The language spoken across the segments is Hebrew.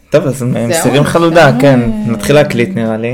טוב, אז מסירים חלודה, כן. נתחיל להקליט נראה לי.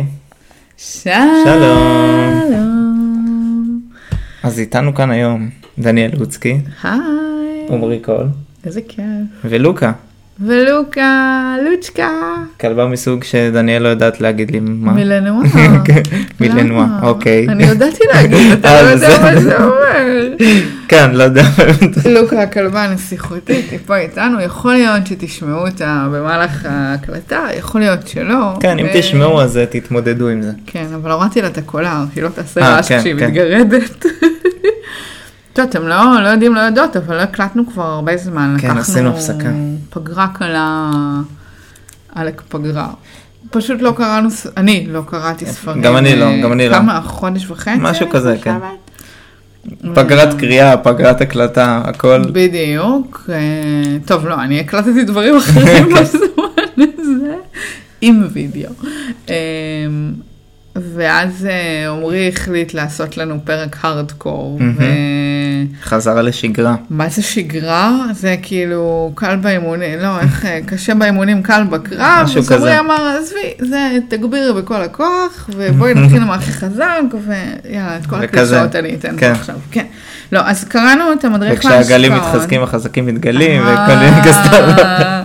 שלום. אז איתנו כאן היום דניאל לוצקי. היי. עומרי קול. איזה כיף. ולוקה. לוצ'קה. כלבה מסוג שדניאל לא יודעת להגיד לי מה. מילנוע. מילנוע, אוקיי. אני יודעתי להגיד, אתה לא יודע מה זה אומר. כן, לא יודע. לוקה, הכלבה הנסיכותית, היא פה איתנו. יכול להיות שתשמעו אותה במהלך ההקלטה, יכול להיות שלא. כן, אם תשמעו אז תתמודדו עם זה. כן, אבל הורדתי לה את הקולר, כי לא תעשה רעש כשהיא מתגרדת. טוב, אתם לא יודעים, לא יודעות, אבל לא הקלטנו כבר הרבה זמן. כן, עשינו הפסקה. פגרה קלה, עלק פגרה. פשוט לא קראנו, אני לא קראתי ספרים. גם אני לא. כמה, חודש וחצי? משהו כזה, כן. פגרת קריאה, פגרת הקלטה, הכל. בדיוק. טוב, לא, אני הקלטתי דברים אחרים בזמן הזה, עם וידאו. ואז עומרי החליט לעשות לנו פרק הארדקור. חזרה לשגרה. מה זה שגרה? זה כאילו קל באימונים, לא, איך קשה באימונים, קל בקרב. משהו כזה. עומרי אמר, עזבי, זה תגבירי בכל הכוח, ובואי נתחיל עם הכי חזק, ויאללה, את כל הקלישאות אני אתן פה עכשיו. כן. לא, אז קראנו את המדריך להשקעות. וכשהגלים מתחזקים, החזקים מתגלים, וכל מיני כסתות.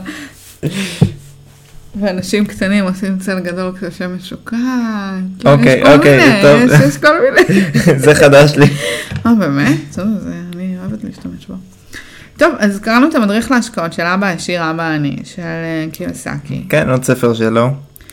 ואנשים קטנים עושים צל גדול כשהשם משוקעת. אוקיי, טוב. יש כל מיני. זה חדש לי. באמת? טוב, אני אוהבת להשתמש בו. טוב, אז קראנו את המדריך להשקעות של אבא עשיר, אבא עני, של קיוסקי. כן, עוד ספר שלו.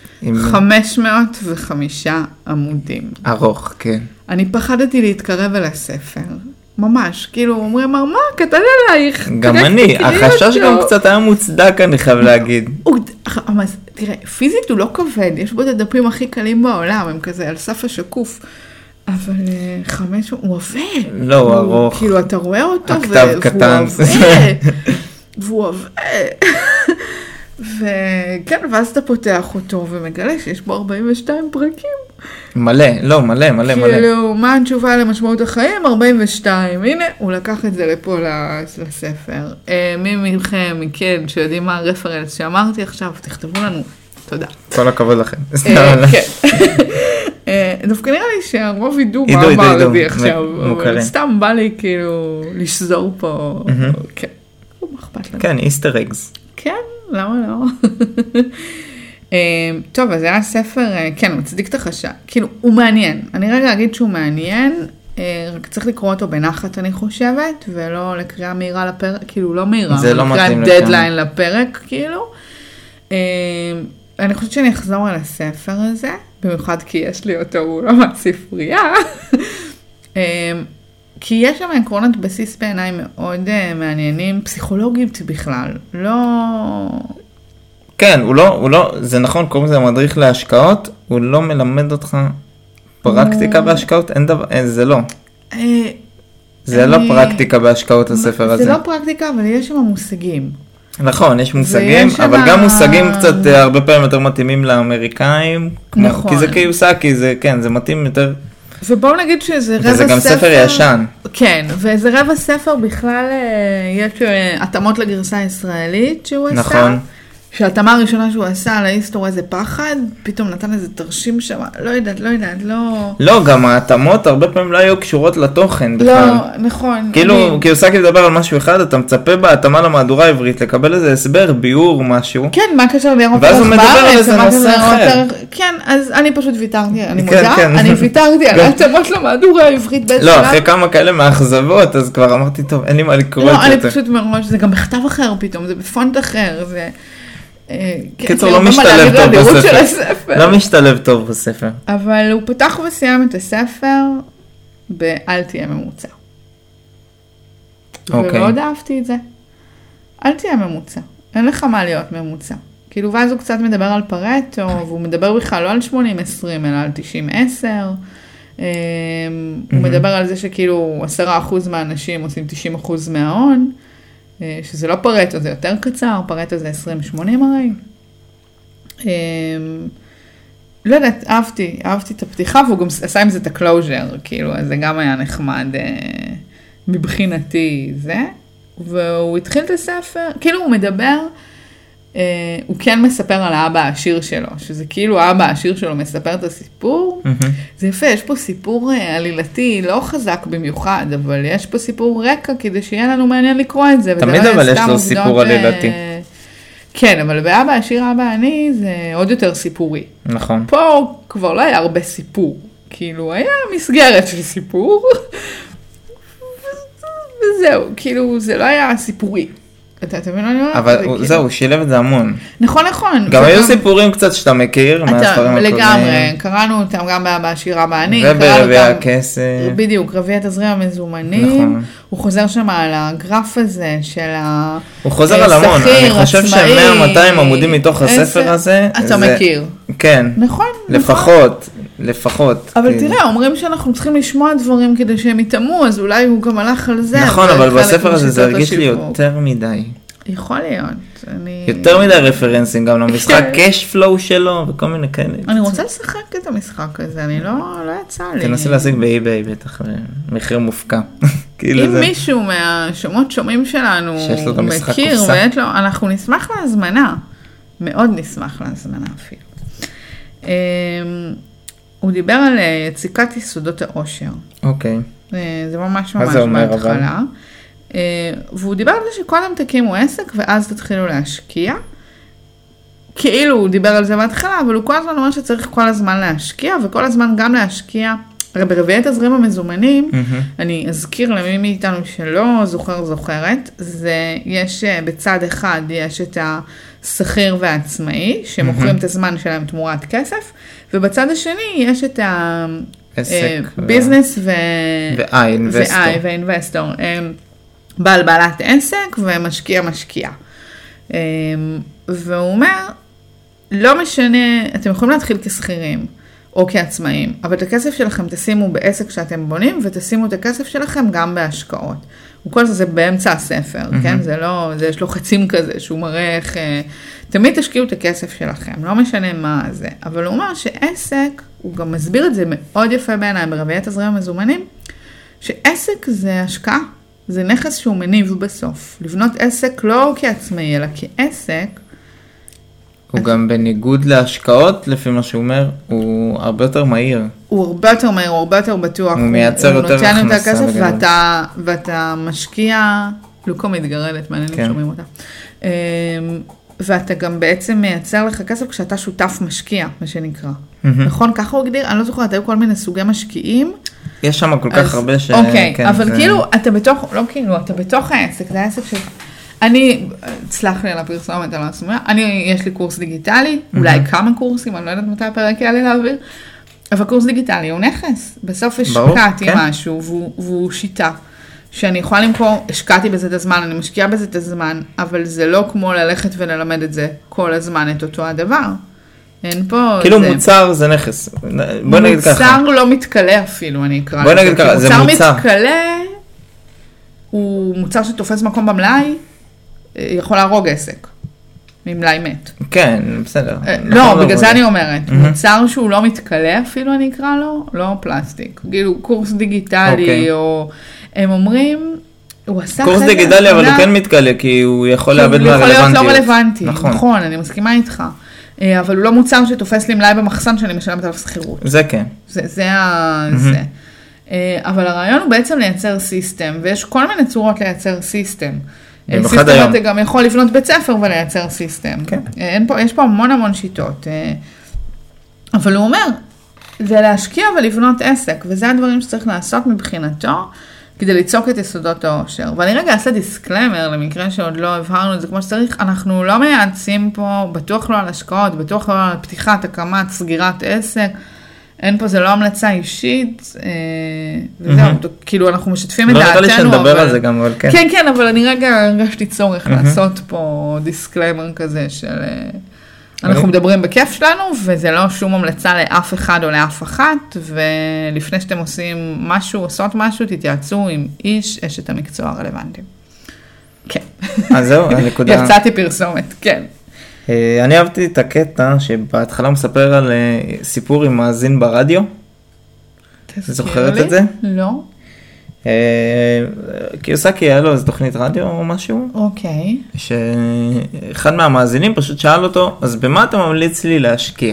505 עמודים. ארוך, כן. אני פחדתי להתקרב אל הספר. ממש, כאילו, אומרי אמר, מה, קטן עלייך. גם אני, החשש גם קצת היה מוצדק, אני חייב להגיד. תראה, פיזית הוא לא כבד, יש בו את הדפים הכי קלים בעולם, הם כזה על סף השקוף, אבל 5, הוא עובד. לא, הוא ארוך. כאילו, אתה רואה אותו, הכתב קטן. והוא עובד. וכן, ואז אתה פותח אותו ומגלה שיש בו 42 פרקים. מלא. כאילו, מה התשובה למשמעות החיים? 42. הנה, הוא לקח את זה לפה לספר. מי מכם, מכן, שיודעים מה הרפרנס שאמרתי עכשיו, תכתבו לנו. תודה. כל הכבוד לכם. כן. דווקא נראה לי שהרוב ידעו מה אמרתי עכשיו. סתם בא לי כאילו לשזור פה. כן. מה אכפת לנו? כן, איסטר אגס. כן, למה לא? טוב, אז זה היה ספר, כן, הוא מצדיק את החשש. כאילו, הוא מעניין. אני רגע אגיד שהוא מעניין, רק צריך לקרוא אותו בנחת, אני חושבת, ולא לקריאה מהירה לפרק, כאילו, לא מהירה, זה לא מתאים לקריאה דדליין לפרק, כאילו. אני חושבת שאני אחזור על הספר הזה, במיוחד כי יש לי אותו, הוא לא מהספרייה. כי יש שם עקרונות בסיס בעיניי מאוד מעניינים, פסיכולוגית בכלל, לא... כן, הוא לא, זה נכון, קוראים לזה מדריך להשקעות, הוא לא מלמד אותך פרקטיקה בהשקעות, אין דבר, זה לא. זה לא פרקטיקה בהשקעות הספר הזה. זה לא פרקטיקה, אבל יש שם מושגים. נכון, יש מושגים, אבל גם מושגים קצת הרבה פעמים יותר מתאימים לאמריקאים. נכון. כי זה קיוסקי, זה כן, זה מתאים יותר. ובואו נגיד שזה רבע ספר. וזה גם ספר ישן. כן, וזה רבע ספר בכלל, יש התאמות לגרסה הישראלית שהוא עשה. נכון. שהתאמה הראשונה שהוא עשה על ההיסטור איזה פחד, פתאום נתן איזה תרשים שם, לא יודעת, לא... לא, גם ההתאמות הרבה פעמים לא היו קשורות לתוכן בכלל. לא, נכון. כאילו, קיוסקי לדבר על משהו אחד, אתה מצפה בהתאמה למהדורה העברית, לקבל איזה הסבר, ביור, משהו. כן, מה קשר לאירופה? ואז הוא מדבר על איזה נושא אחר. כן, אז אני פשוט ויתרתי, אני מודה, אני ויתרתי על ההתאמות למהדורה העברית באיזה שלב. לא, אחרי כמה כאלה מאכזבות, אז כבר אמרתי, טוב, אין לי מה לקרוא את זה. לא, אני פשוט מראש, זה גם בכתב אחר פתאום, זה בפונט אחר, זה... קיצור, לא משתלב טוב בספר. לא משתלב טוב בספר. אבל הוא פתח וסיים את הספר ב"אל תהיה ממוצע". ומאוד אהבתי את זה. אל תהיה ממוצע. אין לך מה להיות ממוצע. כאילו, ואז הוא קצת מדבר על פרטו, והוא מדבר בכלל לא על 80-20, אלא על 90-10. הוא מדבר על זה שכאילו 10% מהאנשים עושים 90% מההון. שזה לא פרטו, זה יותר קצר, פרטו זה 20-80 הרי. לא יודעת, אהבתי את הפתיחה, והוא גם עשה עם זה את הקלוז'ר, כאילו, אז זה גם היה נחמד מבחינתי זה. והוא התחיל את הספר, כאילו הוא מדבר הוא כן מספר על האבא העשיר שלו, שזה כאילו האבא העשיר שלו מספר את הסיפור. זה יפה, יש פה סיפור עלילתי, לא חזק במיוחד, אבל יש פה סיפור רקע כדי שיהיה לנו מעניין לקרוא את זה. תמיד אבל יש לו סיפור עלילתי. כן, אבל באבא העשיר, אבא העני, זה עוד יותר סיפורי. נכון. פה כבר לא היה הרבה סיפור, כאילו היה מסגרת של סיפור, וזהו, כאילו זה לא היה סיפורי. אתה מבין מה אני אומרת? אבל זהו, הוא שילב את זה המון. נכון, נכון. גם היו סיפורים קצת שאתה מכיר מהספרים הקודמים. לגמרי, קראנו אותם גם באבא העשיר, אבא העני. וברביע הכסף. בדיוק, רביע תזרים המזומנים. הוא חוזר שם על הגרף הזה של השכיר, הוא חוזר על המון, אני חושב ש100-200 עמודים מתוך הספר הזה. אתה מכיר. כן. נכון. לפחות. אבל תראה, אומרים שאנחנו צריכים לשמוע דברים כדי שהם יתאמו, אז אולי הוא גם הלך על זה. נכון, אבל בספר הזה זה הרגיש לי יותר מדי. יכול להיות. יותר מדי רפרנסים גם למשחק cash flow שלו וכל מיני כאלה. אני רוצה לשחק את המשחק הזה, אני לא יצא לי. תנסי להשיג באי-ביי בטח, מחיר מופקע. אם מישהו מהשומות שומעים שלנו מכיר, אנחנו נשמח להזמנה. מאוד נשמח להזמנה אפילו. הוא דיבר על יציקת יסודות העושר. אוקיי. זה ממש מההתחלה. והוא דיבר על זה שקודם תקימו עסק ואז תתחילו להשקיע. כאילו הוא דיבר על זה בהתחלה, אבל הוא כל הזמן אומר שצריך כל הזמן להשקיע, וכל הזמן גם להשקיע. הרי ברביעי תזרים המזומנים, אני אזכיר למי מאיתנו שלא זוכרת, זה יש בצד אחד, יש את השכיר והעצמאי, שמוכרים את הזמן שלהם תמורת כסף, ובצד השני יש את הביזנס והאינבסטור. בעלת עסק ומשקיע. והוא אומר, לא משנה, אתם יכולים להתחיל כשכירים או כעצמאים, אבל את הכסף שלכם תשימו בעסק שאתם בונים, ותשימו את הכסף שלכם גם בהשקעות. וכל זה באמצע הספר, כן? זה לא, זה יש לו חצים כזה, שהוא מראה איך, תמיד תשקיעו את הכסף שלכם, לא משנה מה זה. אבל הוא אומר שעסק, הוא גם מסביר את זה מאוד יפה בעיניי, ברביעי תזרים המזומנים, שעסק זה השקעה. זה נכס שהוא מניב בסוף. לבנות עסק לא כעצמאי, אלא כעסק. הוא גם בניגוד להשקעות, לפי מה שהוא אומר, הוא הרבה יותר מהיר. הוא הרבה יותר מהיר, הוא הרבה יותר בטוח. הוא מייצר יותר הכנסה. הוא נותן את הכסף ואתה משקיע, לוקו מתגרדת, מעניינים שומעים אותה. ואתה גם בעצם מייצר לך כסף כשאתה שותף משקיע, מה שנקרא. נכון? ככה הוא הגדיר? אני לא זוכרת, היו כל מיני סוגי משקיעים. יש שם כל כך הרבה ש... אוקיי, אבל כאילו, אתה בתוך, לא כאילו, אתה בתוך העסק, זה העסק של... אני, תסלח לי על הפרסומת, על הסמויה, יש לי קורס דיגיטלי, אולי כמה קורסים, אני לא יודעת מתי הפרק יעלה להעביר, אבל קורס דיגיטלי הוא נכס. בסוף השקעתי משהו, והוא שיטה, שאני יכולה למכור, השקעתי בזה את הזמן, אני משקיעה בזה את הזמן, אבל זה לא כמו ללכת וללמד את זה כל הזמן, את אותו הדבר. אין פה... כאילו מוצר זה נכס. בוא נגיד ככה. מוצר לא מתקלה אפילו, אני אקרא. בוא נגיד ככה, זה מוצר. מוצר מתקלה, הוא מוצר שתופס מקום במלאי, יכול להרוג עסק. ממלאי מת. כן, בסדר. לא, בגלל זה אני אומרת. מוצר שהוא לא מתקלה אפילו, אני אקרא לו, לא פלסטיק. כאילו קורס דיגיטלי, או הם אומרים... קורס דיגיטלי, אבל הוא כן מתקלה, כי הוא יכול לאבד מהרלוונטיות. הוא יכול להיות לא רלוונטי, נכון, אני מסכימה איתך. אבל הוא לא מוצר שתופס לי מלאי במחסן שאני משלמת עליו שכירות. זה כן. זה. אבל הרעיון הוא בעצם לייצר סיסטם, ויש כל מיני צורות לייצר סיסטם. סיסטם אתה גם יכול לבנות בית ספר ולייצר סיסטם. יש פה המון שיטות. אבל הוא אומר, זה להשקיע ולבנות עסק, וזה הדברים שצריך לעשות מבחינתו, כדי ליצוק את יסודות העושר. ואני רגע אעשה דיסקלמר, למקרה שעוד לא הבהרנו את זה כמו שצריך, אנחנו לא מייעצים פה, בטוח לא על השקעות, בטוח לא על פתיחת, הקמת, סגירת עסק, אין פה, זה לא המלצה אישית, וזהו, כאילו אנחנו משתפים את דעתנו. לא נראה לי שנדבר על זה גם, אבל כן. כן, אבל אני רגע הרגשתי צורך לעשות פה דיסקלמר כזה של... אנחנו מדברים בכיף שלנו, וזה לא שום המלצה לאף אחד או לאף אחת, ולפני שאתם עושים משהו, עושות משהו, תתייעצו עם אשת המקצוע הרלוונטיים. כן. אז זהו, הנקודה. יצאתי פרסומת, כן. אני אהבתי את הקטע שבהתחלה מספר על סיפור עם מאזין ברדיו. תזכיר לי? זוכרת את זה? לא. קיוסקי היה לו איזו תוכנית רדיו או משהו, אוקיי. שאחד מהמאזינים פשוט שאל אותו, אז במה אתה ממליץ לי להשקיע?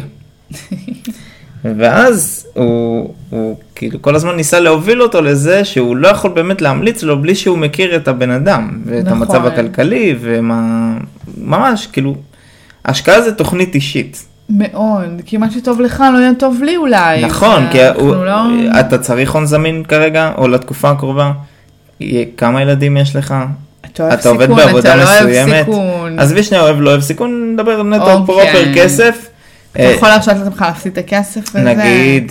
ואז הוא כאילו כל הזמן ניסה להוביל אותו לזה שהוא לא יכול באמת להמליץ לו בלי שהוא מכיר את הבן אדם, ואת המצב הכלכלי, וממש כאילו, ההשקעה זה תוכנית אישית. מאוד, כי מה שטוב לך לא יהיה טוב לי אולי. נכון, כי אתה צריך הון זמין כרגע, או לתקופה הקרובה, כמה ילדים יש לך? אתה עובד בעבודה מסוימת. אז ושני לא אוהב סיכון, נדבר נטו פרופר כסף. אתה יכול להרשות לך להפסיד את הכסף הזה? נגיד,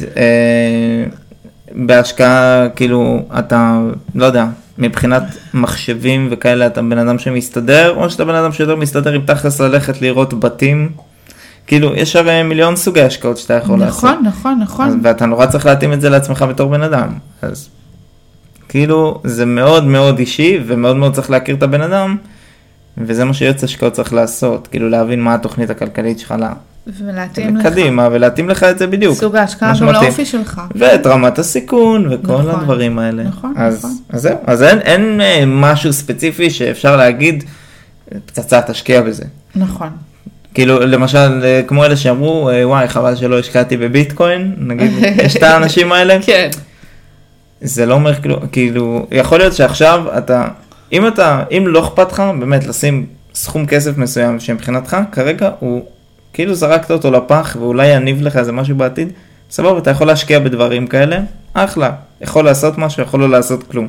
בהשקעה, כאילו, אתה, לא יודע, מבחינת מחשבים וכאלה, אתה בן אדם שמסתדר, או שאתה בן אדם שיותר מסתדר עם תכלס ללכת לראות בתים, כאילו, יש הרי מיליון סוגי השקעות שאתה יכול לעשות. נכון. ואתה נורא צריך להתאים את זה לעצמך בתור בן אדם. אז, כאילו, זה מאוד מאוד אישי, ומאוד מאוד צריך להכיר את הבן אדם, וזה מה שיועץ השקעות צריך לעשות, כאילו, להבין מה התוכנית הכלכלית שלך ולהתאים לך. קדימה, ולהתאים לך את זה בדיוק. סוג ההשקעה גם לאופי שלך. ואת רמת הסיכון, וכל הדברים האלה. נכון. אז זהו, אז אין משהו ספציפי שאפשר להגיד, פצצה תשקיע בזה. נכון. כאילו, למשל, כמו אלה שאמרו, וואי, חבל שלא השקעתי בביטקוין, נגיד, יש את האנשים האלה. כן. זה לא אומר, כאילו, יכול להיות שעכשיו אם לא אכפת לך, באמת, לשים סכום כסף מסוים שמבחינתך, כרגע הוא כאילו זרקת אותו לפח, ואולי יניב לך איזה משהו בעתיד, סבבה, אתה יכול להשקיע בדברים כאלה, אחלה, יכול לעשות משהו, יכול לא לעשות כלום.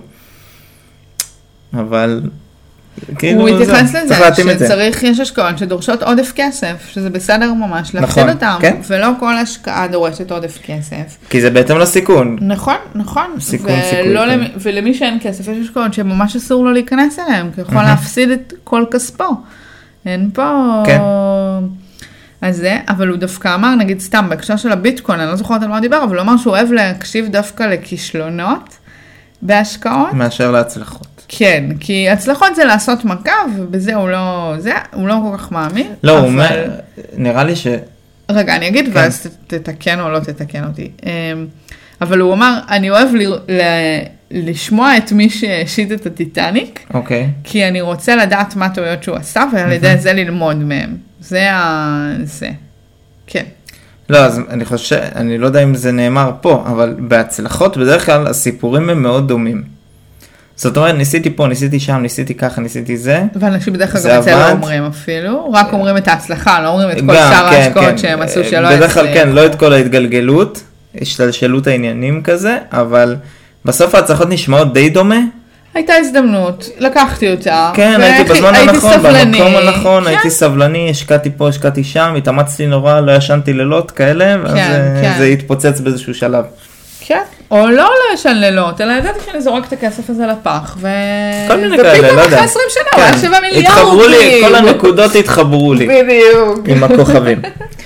אבל, כאילו, הוא התייחס לזה, שצריך, יש השקעות שדורשות עודף כסף, שזה בסדר ממש, להפסיד אותם, ולא כל השקעה דורשת עודף כסף. כי זה בהתאם לסיכון. נכון. ולמי שאין כסף, יש השקעות שממש אסור לו להיכנס אליהם, כי יכול להפסיד את כל כספו. אין פה... אז זה, אבל הוא דווקא אמר, נגיד סתם, בהקשר של הביטקוין, אני לא זוכרת על מה הוא דיבר, אבל הוא אמר שהוא אוהב להקשיב דווקא לכישלונות בהשקעות. מאשר להצלחות. כן, כי הצלחות זה לעשות מכה, ובזה הוא לא כל כך מאמין. לא, הוא אומר, נראה לי ש... רגע, אני אגיד, ואז תתקן או לא תתקן אותי. אבל הוא אמר, אני אוהב לשמוע את מי שהשיט את הטיטניק, כי אני רוצה לדעת מה טעויות שהוא עשה, ועל ידי זה ללמוד מהם. זה. כן. לא, אז אני חושב, אני לא יודע אם זה נאמר פה, אבל בהצלחות בדרך כלל הסיפורים הם מאוד דומים. זאת אומרת, ניסיתי פה, ניסיתי שם, ניסיתי ככה, ניסיתי זה. ואנשים בדרך כלל גם את זה לא אומרים אפילו, רק אומרים את ההצלחה, לא אומרים את כל שאר ההשקעות שהם עשו שלא הצליחו. בדרך כלל כן, לא את כל ההתגלגלות, השתלשלות העניינים כזה, אבל בסוף ההצלחות נשמעות די דומה. הייתה הזדמנות, לקחתי אותה. כן, הייתי בזמן הנכון, במקום הנכון, הייתי סבלני, השקעתי פה, השקעתי שם, התאמצתי נורא, לא ישנתי לילות כאלה, ואז זה התפוצץ באיזשהו שלב. כן, או לא ישן לילות, אלא ידעתי שאני זורק את הכסף הזה לפח, כל מיני כאלה, לא יודע. אחרי 20 שנה, היה 7 מיליארד. התחברו לי, כל הנקודות התחברו לי. בדיוק. עם הכוכבים.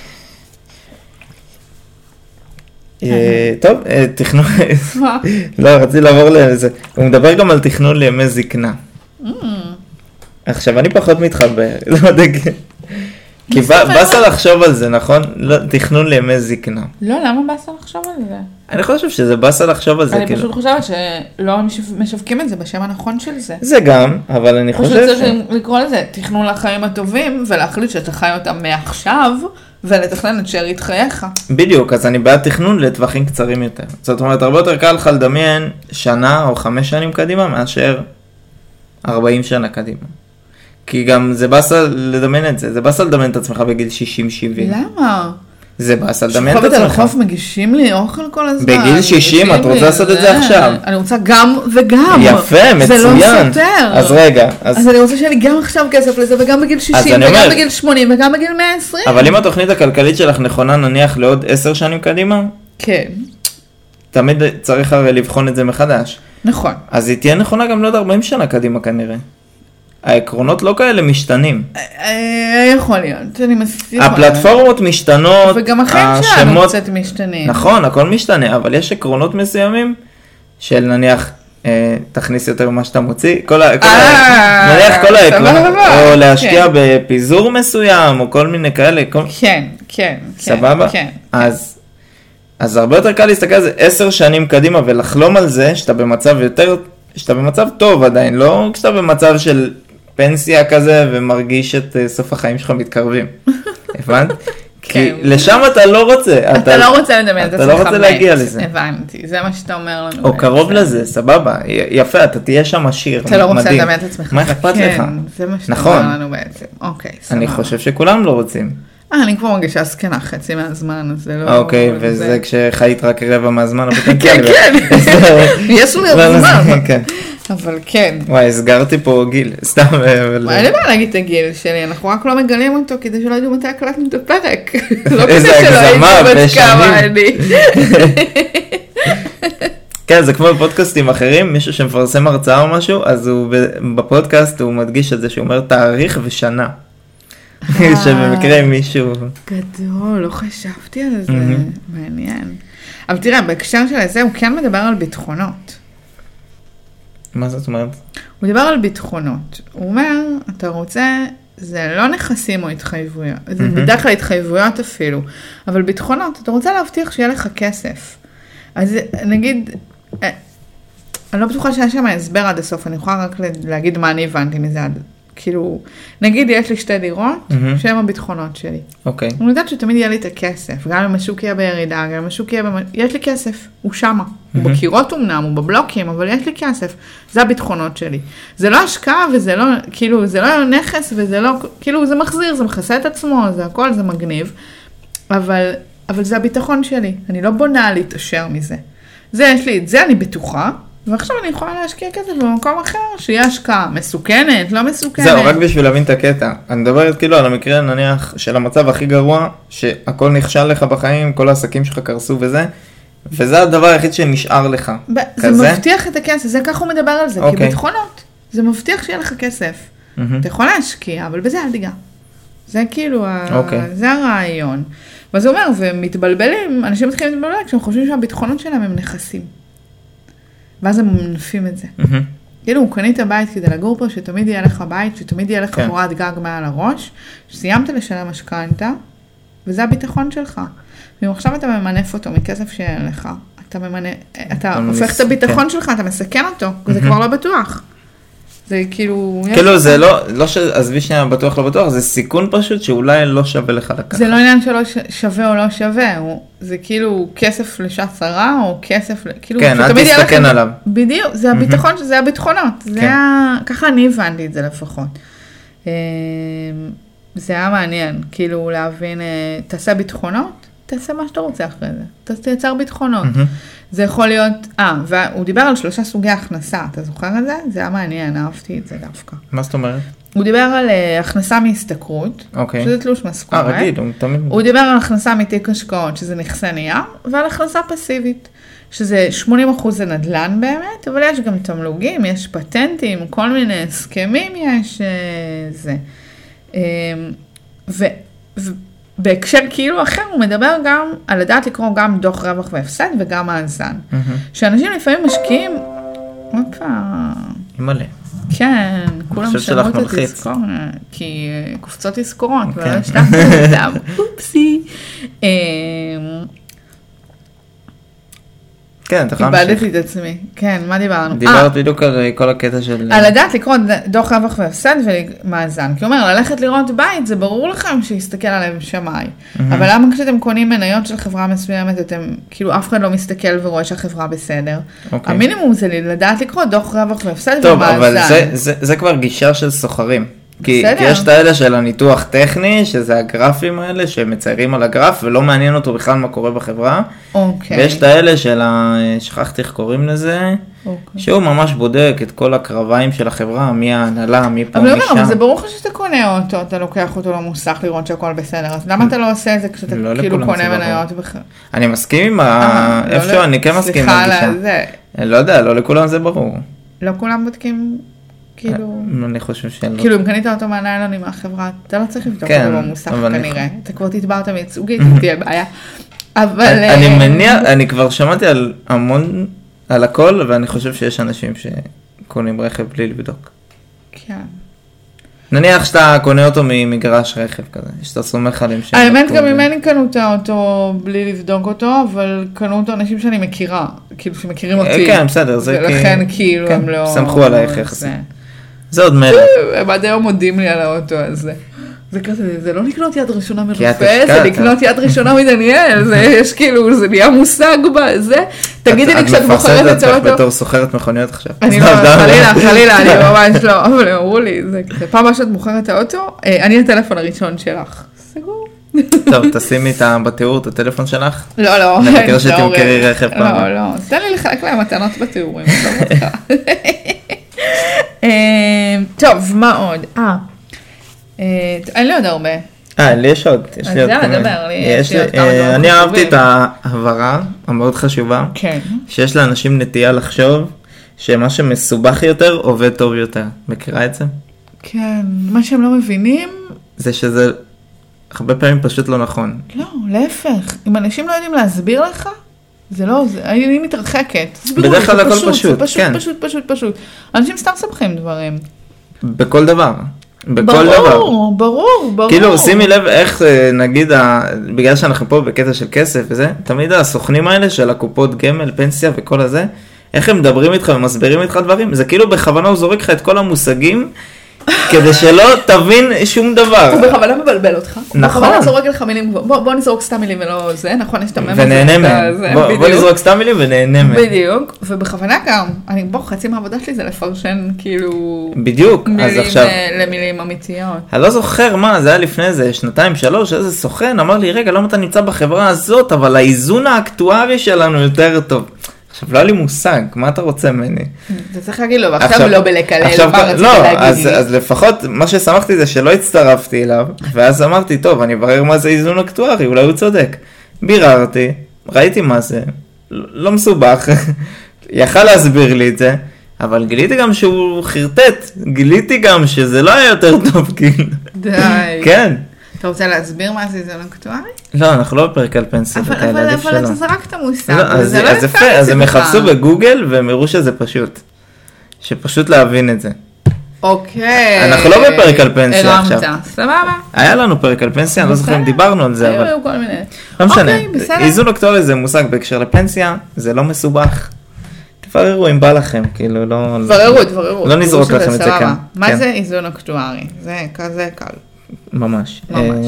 טוב, תכנון, לא, רציתי לעבור לזה, הוא מדבר גם על תכנון לימי זקנה. עכשיו, אני פחות מתחבר, לא יודע, כי בסה לחשוב על זה, נכון? תכנון לימי זקנה. לא, למה בסה לחשוב על זה? אני חושב שזה בסה לחשוב על זה. אני פשוט חושבת שלא משווקים את זה בשם הנכון של זה. זה גם, אבל אני חושב פשוט צריך לקרוא לזה תכנון לחיים הטובים, ולהחליט שאתה חי אותם מעכשיו, ולתכנן את שארית חייך. בדיוק, אז אני בעד תכנון לטווחים קצרים יותר. זאת אומרת, הרבה יותר קל לך לדמיין שנה או 5 שנים קדימה, מאשר 40 שנה קדימה. כי גם זה בסה לדמיין את זה, זה בסה לדמיין את עצמך בגיל 60-70. למה? זה בסה לדמיין את עצמך. שכבת הרחוב מגישים לי אוכל כל הזמן. בגיל 60, את רוצה לעשות את זה עכשיו. אני רוצה גם וגם. יפה, מצוין. זה לא סותר. אז רגע. אז אני רוצה שיהיה לי גם עכשיו כסף לזה, וגם בגיל 60, וגם בגיל 80, וגם בגיל 120. אבל אם התוכנית הכלכלית שלך נכונה, נניח לעוד 10 שנים קדימה, כן. תמיד צריך הרי לבחון את זה מחדש. נכון. אז היא תהיה נכונה גם לעוד 40 שנה קדימה כנראה. העקרונות לא כאלה משתנים. יכול להיות, אני מסכים. הפלטפורמות משתנות, וגם החיים שלנו קצת משתנים. נכון, הכל משתנה, אבל יש עקרונות מסוימים, של נניח, תכניס יותר ממה שאתה מוציא, נניח כל העקרונות, או להשקיע בפיזור מסוים, או כל מיני כאלה. כן, כן. סבבה? אז הרבה יותר קל להסתכל על זה 10 שנים קדימה, ולחלום על זה, שאתה במצב יותר שאתה במצב טוב עדיין, לא כשאתה במצב של פנסיה כזה ומרגיש את סוף החיים שלך מתקרבים. הבנת? כי לשם אתה לא רוצה. אתה לא רוצה לדמיין את עצמך מת. אתה לא רוצה להגיע לזה. הבנתי, זה מה שאתה אומר לנו. או קרוב לזה, סבבה, יפה, אתה תהיה שם עשיר, אתה לא רוצה לדמיין את עצמך. מה אכפת לך? כן, זה מה שאתה אומר לנו בעצם. אוקיי, סבבה. אני חושב שכולם לא רוצים. אני כבר מרגישה סכנה חצי מהזמן, אז זה לא... אוקיי, וזה כשחיית רק רבע מהזמן, כן, כן, יש לי הזמן. כן. אבל כן. וואי, הסגרתי פה גיל, סתם. אין לי בעיה להגיד את הגיל שלי, אנחנו רק לא מגלים אותו כדי שלא ידעו מתי הקלטנו את הפרק. איזה הגזמה, בשנים. כן, זה כמו בפודקאסטים אחרים, מישהו שמפרסם הרצאה או משהו, אז בפודקאסט הוא מדגיש את זה שהוא אומר תאריך ושנה. שבמקרה מישהו... גדול, לא חשבתי על זה, מעניין. אבל תראה, בהקשר של זה הוא כן מדבר על ביטחונות. מה זאת אומרת? הוא דיבר על ביטחונות. הוא אומר, אתה רוצה, זה לא נכסים או התחייבויות, זה בדרך כלל התחייבויות אפילו, אבל ביטחונות, אתה רוצה להבטיח שיהיה לך כסף. אז נגיד, אני לא בטוחה שיש שם הסבר עד הסוף, אני יכולה רק להגיד מה אני הבנתי מזה עד, כאילו, נגיד יש לי 2 דירות, שהן הביטחונות שלי. אוקיי. אני יודעת שתמיד יהיה לי את הכסף, גם אם השוק יהיה בירידה, גם אם השוק יהיה יש לי כסף, הוא שמה. הוא בקירות אמנם, הוא בבלוקים, אבל יש לי כסף. זה הביטחונות שלי. זה לא השקעה וזה לא, כאילו, זה לא נכס וזה לא, כאילו, זה מחזיר, זה מכסה את עצמו, זה הכל, זה מגניב. אבל זה הביטחון שלי. אני לא בונה להתעשר מזה. זה יש לי, את זה אני בטוחה, ועכשיו אני יכולה להשקיע כסף במקום אחר, שיהיה השקעה מסוכנת, לא מסוכנת. זהו, רק בשביל להבין את הקטע. אני מדברת כאילו על המקרה, נניח, של המצב הכי גרוע, שהכל נכשל לך בחיים, כל העסקים שלך קרסו וזה, וזה הדבר היחיד שנשאר לך. זה מבטיח את הכסף, זה ככה הוא מדבר על זה, כי ביטחונות, זה מבטיח שיהיה לך כסף. אתה יכול להשקיע, אבל בזה אל תיגע. זה כאילו, זה הרעיון. ואז הוא אומר, ומתבלבלים, אנשים מתחילים להתבלבל, כשהם חושבים שהביטחונות שלהם הם נכסים. ואז הם מנפים את זה. כאילו, הוא קנית הבית כדי לגור פה, שתמיד יהיה לך בית, שתמיד יהיה לך קורת גג מעל הראש, שסיימת לשלם משכנתה, וזה הביטחון שלך. ואם עכשיו אתה ממנף אותו מכסף שאין לך, אתה הופך את הביטחון שלך, אתה מסכן אותו, זה כבר לא בטוח. זה כאילו... כאילו זה לא עזבי שנייה בטוח לא בטוח, זה סיכון פשוט שאולי לא שווה לך לקחת. זה לא עניין שלא שווה או לא שווה, זה כאילו כסף לשעת צרה, או כסף... כן, אל תסתכן עליו. בדיוק, זה הביטחון, זה הביטחונות. ככה אני הבנתי את זה לפחות. זה היה מעניין, כאילו להבין, תעשה ביטחונות, תעשה מה שאתה רוצה אחרי זה. תייצר ביטחונות. זה יכול להיות, והוא דיבר על 3 סוגי הכנסה, אתה זוכר את זה? זה היה מעניין, אהבתי את זה דווקא. מה זאת אומרת? הוא דיבר על הכנסה מהסתכרות, שזה תלוש משכורת. רגיל, הוא תמיד... הוא דיבר על הכנסה מתיק השקעות, שזה נכסי נייר, ועל הכנסה פסיבית, שזה 80% זה נדל"ן באמת, אבל יש גם תמלוגים, יש פטנטים, כל מיני הסכמים יש זה. בהקשר כאילו אחר, הוא מדבר גם על לדעת לקרוא גם דוח רווח והפסד וגם מאזן. שאנשים לפעמים משקיעים, מלא. כן, כולם שמעו את התזכורת, כי קופצות תזכורות, ולא השתחת אותם, אופסי. כן, אתה יכולה להמשיך. איבדתי את עצמי. כן, מה דיברנו? דיברת בדיוק על כל הקטע של... על לדעת לקרוא דוח רווח והפסד ומאזן. כי הוא אומר, ללכת לראות בית, זה ברור לכם שיסתכל עליהם שמאי. אבל למה כשאתם קונים מניות של חברה מסוימת, אתם, כאילו אף אחד לא מסתכל ורואה שהחברה בסדר. המינימום זה לדעת לקרוא דוח רווח והפסד ומאזן. טוב, אבל זה כבר גישה של סוחרים. כי יש את האלה של הניתוח טכני, שזה הגרפים האלה שמציירים על הגרף, ולא מעניין אותו בכלל מה קורה בחברה. ויש את האלה של, שכחתי איך קוראים לזה, שהוא ממש בודק את כל הקרביים של החברה, מי ההנהלה, מי פה, מי שם. אבל זה ברור שאתה קונה אותו, אתה לוקח אותו למוסך לראות שהכל בסדר, אז למה אתה לא עושה את זה כשאתה כאילו קונה מניות בכלל? אני מסכים עם איפשהו, אני כן מסכים עם הגישה. לא יודע, לא לכולם זה ברור. לא כולם בודקים... כאילו, אני חושב שלא. כאילו, אם קנית אותו מהניילונים מהחברה, אתה לא צריך לבדוק אותו במוסך כנראה. אתה כבר תתבעת מייצוגית, תהיה בעיה. אבל... אני מניח, אני כבר שמעתי על המון, על הכל, ואני חושב שיש אנשים שקונים רכב בלי לבדוק. כן. נניח שאתה קונה אותו ממגרש רכב כזה, שאתה סומך עליהם. האמת גם ממני קנו את האוטו בלי לבדוק אותו, אבל קנו אותו אנשים שאני מכירה, כאילו שמכירים אותי. כן, בסדר, זה ולכן כאילו הם לא... סמכו עלייך יחסית. זה עוד מלך. הם עד היום מודים לי על האוטו הזה. זה כזה, זה לא לקנות יד ראשונה מרופא, זה לקנות יד ראשונה מדניאל, זה יש כאילו, זה נהיה מושג בזה. תגידי לי כשאת בוחרת את האוטו. את מפרסמת את בתור סוחרת מכוניות עכשיו. אני לא, חלילה, אני ממש לא, אבל הם אמרו לי, זה כזה, פעם שאת בוחרת את האוטו, אני הטלפון הראשון שלך. סגור. טוב, תשימי בתיאור את הטלפון שלך. לא. נבקר שתמכרי רכב פעם. לא. תן לי לחלק להם מתנות בתיאורים. טוב, מה עוד? אין לי עוד הרבה. לי יש עוד. אז יאללה, דבר לי. אני אהבתי את ההבהרה המאוד חשובה, שיש לאנשים נטייה לחשוב שמה שמסובך יותר עובד טוב יותר. מכירה את זה? כן, מה שהם לא מבינים... זה שזה הרבה פעמים פשוט לא נכון. לא, להפך. אם אנשים לא יודעים להסביר לך, זה לא, אני מתרחקת. בדרך כלל הכל פשוט, כן. פשוט. אנשים סתם סבכים דברים. בכל דבר. ברור. כאילו, שימי לב איך, נגיד, בגלל שאנחנו פה בקטע של כסף וזה, תמיד הסוכנים האלה של הקופות גמל, פנסיה וכל הזה, איך הם מדברים איתך ומסבירים איתך דברים, זה כאילו בכוונה הוא זורק לך את כל המושגים, כדי שלא תבין שום דבר. הוא בכוונה מבלבל אותך. נכון. בכוונה זורק לך מילים, בוא נזרוק סתם מילים ולא זה, נכון, יש את המם הזה. ונהנה מהם. בוא נזרוק סתם מילים ונהנה מהם. בדיוק, ובכוונה גם, חצי מהעבודה שלי זה לפרשן כאילו... בדיוק, אז עכשיו... מילים למילים אמיתיות. אני לא זוכר מה, זה היה לפני איזה 2-3, איזה סוכן אמר לי, רגע, למה אתה נמצא בחברה הזאת, אבל האיזון האקטוארי שלנו יותר טוב. עכשיו, לא היה לי מושג, מה אתה רוצה ממני? אתה צריך להגיד לו, ועכשיו לא בלקלל, מה רצית להגיד לי? אז לפחות מה ששמחתי זה שלא הצטרפתי אליו, ואז אמרתי, טוב, אני אברר מה זה איזון אקטוארי, אולי הוא צודק. ביררתי, ראיתי מה זה, לא מסובך, יכל להסביר לי את זה, אבל גיליתי גם שהוא חרטט, גיליתי גם שזה לא היה יותר טוב, כאילו. די. כן. אתה רוצה להסביר מה זה איזון אקטוארי? לא, אנחנו לא בפרק על פנסיה. אבל אתה זרקת מושג, זה לא יפה. אז הם יחפשו בגוגל והם יראו שזה פשוט. שפשוט להבין את זה. אוקיי. אנחנו לא בפרק על פנסיה עכשיו. הרמת, סבבה. היה לנו פרק על פנסיה, אני לא זוכר אם דיברנו על זה, אבל... היו כל מיני. לא משנה. איזון אקטוארי זה מושג בהקשר לפנסיה, זה לא מסובך. תבררו אם בא לכם, כאילו לא... תבררו. לא נזרוק לכם את זה כאן. מה זה איזון אקטוארי? זה כזה קל. ממש.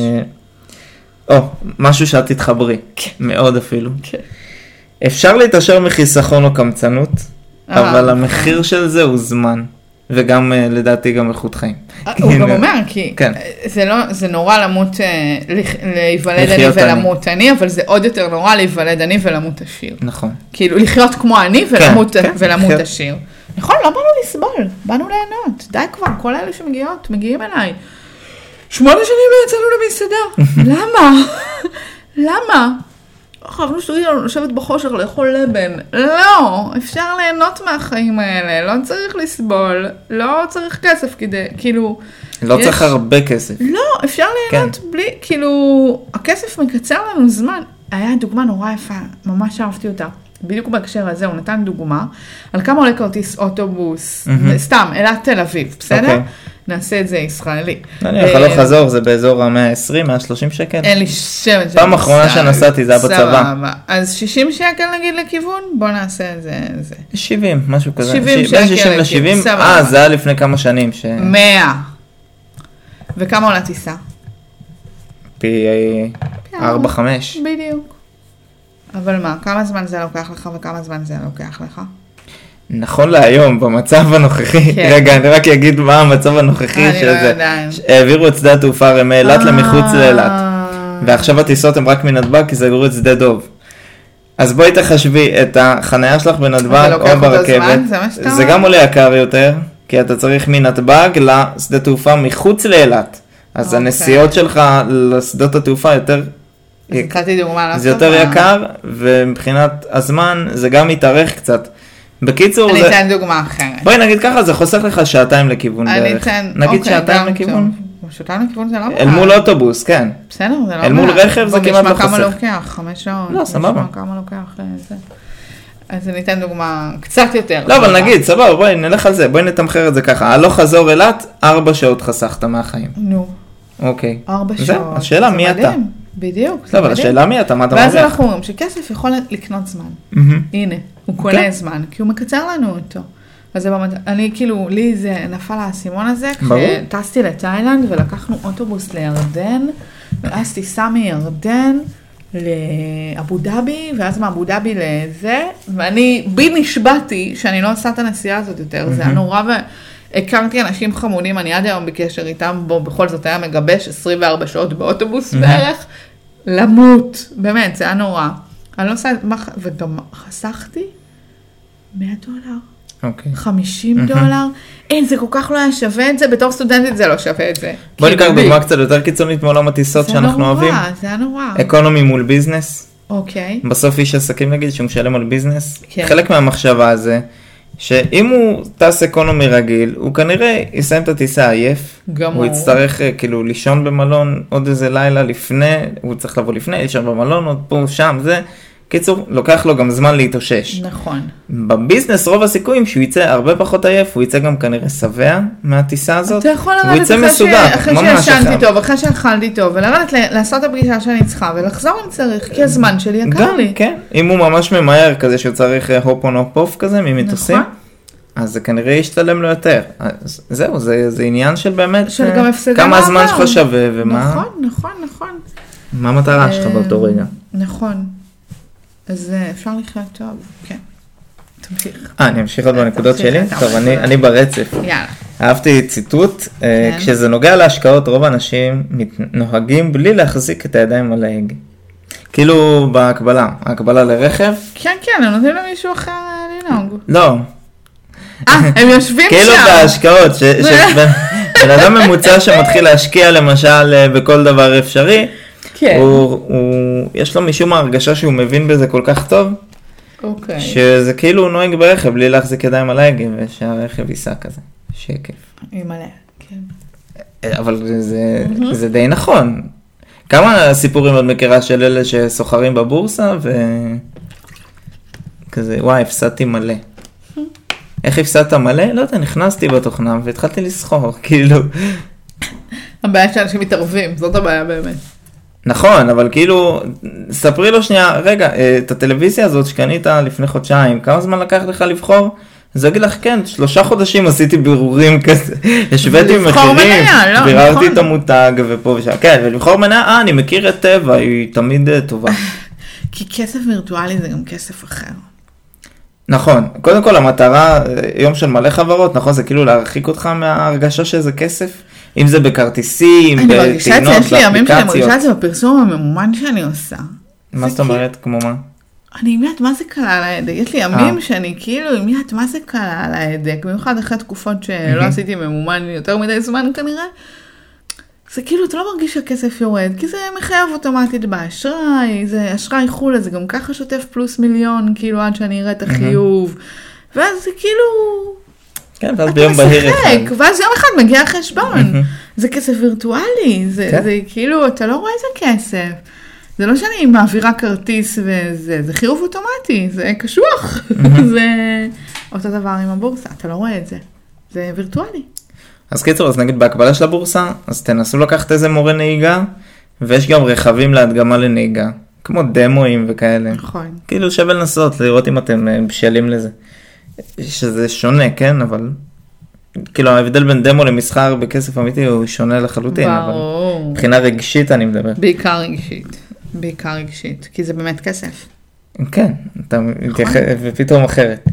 משהו שאת תתחברי, מאוד אפילו. אפשר להתעשר מחיסכון או קמצנות, אבל המחיר של זה הוא זמן, וגם לדעתי גם איכות חיים. הוא גם אומר, כי זה נורא למות, להיוולד אני ולמות אני, אבל זה עוד יותר נורא להיוולד אני ולמות עשיר. נכון. כאילו לחיות כמו אני ולמות עשיר. נכון, לא באנו לסבול, באנו ליהנות. די כבר, כל אלה שמגיעות, מגיעים אליי. 8 שנים לא יצאנו למסעדה. למה? חייבנו שתגידו לנו לשבת בחושך, לאכול לבן. לא, אפשר ליהנות מהחיים האלה, לא צריך לסבול, לא צריך כסף כדי, כאילו... לא צריך הרבה כסף. לא, אפשר ליהנות בלי, כאילו, הכסף מקצר לנו זמן. היה דוגמה נורא יפה, ממש אהבתי אותה. בדיוק בהקשר הזה, הוא נתן דוגמה, על כמה עולה כרטיס אוטובוס, סתם, אלעד תל אביב, בסדר? נעשה את זה ישראלי. נניח, הלוך חזור, זה באזור ה-120, 130 שקל? אין לי שם. פעם אחרונה שנסעתי, זה היה בצבא. אז 60 שקל נגיד לכיוון, בוא נעשה את זה. 70, משהו כזה. 70 שקל. בין 60 ל-70, זה היה לפני כמה שנים. 100. וכמה עולה טיסה? פי 4-5. בדיוק. אבל מה, כמה זמן זה לוקח לך וכמה זמן זה לוקח לך? נכון להיום, במצב הנוכחי, רגע, אני רק אגיד מה המצב הנוכחי, העבירו את שדה התעופה מאילת למחוץ לאילת, ועכשיו הטיסות הם רק מנתב"ג, כי סגרו את שדה דוב. אז בואי תחשבי את החנייה שלך בנתב"ג או ברכבת, זה גם עולה יקר יותר, כי אתה צריך מנתב"ג לשדה תעופה מחוץ לאילת, אז הנסיעות שלך לשדות התעופה יותר... זה יותר יקר, ומבחינת הזמן זה גם מתארך קצת. בקיצור, אני אתן דוגמה אחרת. בואי נגיד ככה, זה חוסך לך 2 שעתיים לכיוון בערך. נגיד 2 שעתיים לכיוון. 2 שעתיים לכיוון זה לא בעיה. אל מול אוטובוס, כן. בסדר, זה לא בעיה. אל מול רכב זה כמעט לא חוסך. כמה לוקח, 5 שעות. לא, סבבה. כמה לוקח זה. אז אני אתן דוגמה קצת יותר. לא, אבל נגיד, סבבה, בואי נלך על זה, בואי נתמחר את זה ככה. הלוך חזור אילת, 4 שעות חסכת מהחיים. נו. אוקיי. 4 שעות. זהו, השאלה מי אתה. בדיוק. לא, אבל השאלה מי אתה, מה אתה ואז מרוויח? אנחנו אומרים שכסף יכול לקנות זמן. הנה, הוא קונה זמן, כי הוא מקצר לנו אותו. אז אני כאילו, לי זה נפל האסימון הזה, כשטסתי לתאילנד ולקחנו אוטובוס לירדן, ואז טיסה מירדן לאבו דאבי, ואז מאבו דאבי לזה, ואני בי נשבעתי שאני לא עושה את הנסיעה הזאת יותר, זה היה נורא, והכרתי אנשים חמודים, אני עד היום בקשר איתם, בו בכל זאת היה מגבש 24 שעות באוטובוס בערך, למות, באמת, זה היה נורא. אני לא עושה, וגם חסכתי $100. אוקיי. $50. אין, זה כל כך לא היה שווה את זה, בתור סטודנטית זה לא שווה את זה. בוא ניקח דוגמה קצת יותר קיצונית מעולם הטיסות שאנחנו אוהבים. זה היה נורא. אקונומי מול ביזנס. אוקיי. בסוף איש עסקים נגיד שהוא משלם על ביזנס. כן. חלק מהמחשבה הזה, שאם הוא טס אקונומי רגיל, הוא כנראה יסיים את הטיסה עייף. גם הוא יצטרך כאילו לישון במלון עוד איזה לילה לפני, הוא צריך לבוא לפני, לישון במלון, עוד פה, שם, זה. קיצור, לוקח לו גם זמן להתאושש. נכון. בביזנס רוב הסיכויים שהוא יצא הרבה פחות עייף, הוא יצא גם כנראה שבע מהטיסה הזאת. אתה יכול והוא יצא מסודר, אחרי שישנתי טוב, אחרי שאכלתי טוב, ולרדת לעשות את הפגישה שאני צריכה, ולחזור אם צריך, כי הזמן שלי יקר לי. כן, אם הוא ממש ממהר כזה שהוא צריך הופ און הופ אוף כזה ממטוסים, אז זה כנראה ישתלם לו יותר. זהו, זה עניין של באמת, כמה הזמן שלך שווה ומה... נכון. מה המטרה שלך באותו רגע? נכון. אז אפשר לחיות טוב, כן. תמשיך. אני אמשיך עוד בנקודות שלי? טוב, אני ברצף. יאללה. אהבתי ציטוט, כשזה נוגע להשקעות, רוב האנשים נוהגים בלי להחזיק את הידיים על ההגה. כאילו ההקבלה לרכב. כן, הם נותנים למישהו אחר לנהוג. לא. הם יושבים שם. כאילו בהשקעות, בן אדם ממוצע שמתחיל להשקיע למשל בכל דבר אפשרי, יש לו משום ההרגשה שהוא מבין בזה כל כך טוב, שזה כאילו הוא נוהג ברכב בלי להחזיק ידיים על ההגה, ושהרכב ייסע כזה, שיהיה כיף. מלא, כן. אבל זה די נכון. כמה סיפורים עוד מכירה של אלה שסוחרים בבורסה, וכזה, וואי, הפסדתי מלא. איך הפסדת מלא? לא יודע, נכנסתי בתוכנה והתחלתי לסחור, כאילו. הבעיה שאנשים מתערבים, זאת הבעיה באמת. נכון, אבל כאילו, ספרי לו שנייה, רגע, את הטלוויזיה הזאת שקנית לפני חודשיים, כמה זמן לקח לך לבחור? אז אגיד לך, כן, 3 חודשים עשיתי בירורים כזה, השוויתי מחירים, ביררתי את המותג ופה ושם, כן, ולבחור מניה, אני מכיר את טבע, היא תמיד טובה. כי כסף וירטואלי זה גם כסף אחר. נכון, קודם כל המטרה, יום של מלא חברות, נכון, זה כאילו להרחיק אותך מההרגשה שזה כסף, אם זה בכרטיסים, בטעינות, באפליקציות. אני מרגישה את זה בפרסום הממומן שאני עושה. מה זאת אומרת, כמו מה? אני יודעת מה זה קלה על ההדק, יש לי ימים שאני כאילו, יודעת מה זה קלה על ההדק, במיוחד אחרי תקופות שלא עשיתי ממומן יותר מדי זמן כנראה, זה כאילו, אתה לא מרגיש שהכסף יורד, כי זה מחייב אוטומטית באשראי, זה אשראי חולה, זה גם ככה שוטף פלוס מיליון, כאילו עד שאני אראה את החיוב, ואז זה כאילו... כן, ואז ביום בהיר אחד. ואז יום אחד מגיע החשבון, זה כסף וירטואלי, זה כאילו, אתה לא רואה איזה כסף. זה לא שאני מעבירה כרטיס וזה, זה חיוב אוטומטי, זה קשוח. זה אותו דבר עם הבורסה, אתה לא רואה את זה. זה וירטואלי. אז קיצור, אז נגיד בהקבלה של הבורסה, אז תנסו לקחת איזה מורה נהיגה, ויש גם רכבים להדגמה לנהיגה, כמו דמוים וכאלה. נכון. כאילו שווה לנסות, לראות אם אתם בשלים לזה. שזה שונה, כן, אבל... כאילו ההבדל בין דמו למסחר בכסף אמיתי הוא שונה לחלוטין. ברור. אבל מבחינה רגשית אני מדבר. בעיקר רגשית, כי זה באמת כסף. כן, אתה מתייחס, ופתאום אחרת.